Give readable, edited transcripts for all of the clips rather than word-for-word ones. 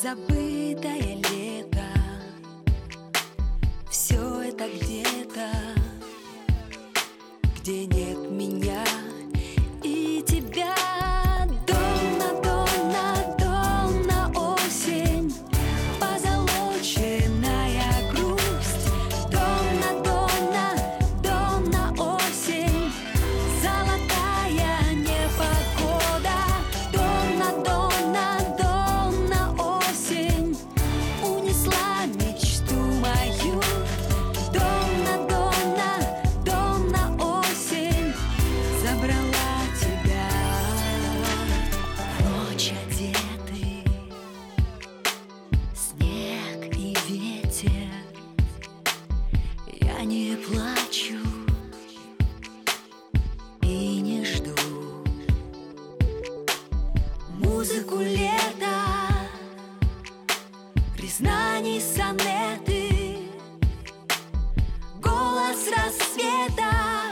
забытое лето. Все это где-то, где нет меня и тебя. Донна, донна, донна, осень, позолоченная грусть. Донна, донна, донна, осень, золотая непогода. Донна, донна, донна, осень, унесла мечту мою. Донна, донна, донна, осень, забрала тебя. В ночь одеты снег и ветер, я не плачу и не жду музыку лета, признаний сонеты, голос рассвета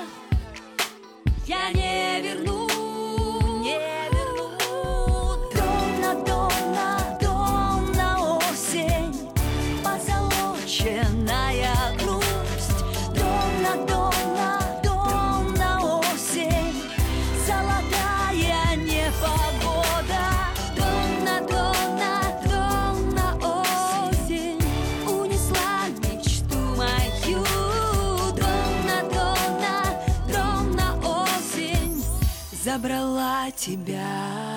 я не верну, не верну. Донна, донна, донна, осень, позолоченная грусть. Донна, донна, донна, осень, золотая непогода. Донна, донна, донна, осень, унесла мечту мою. Донна, донна, донна, осень, забрала тебя.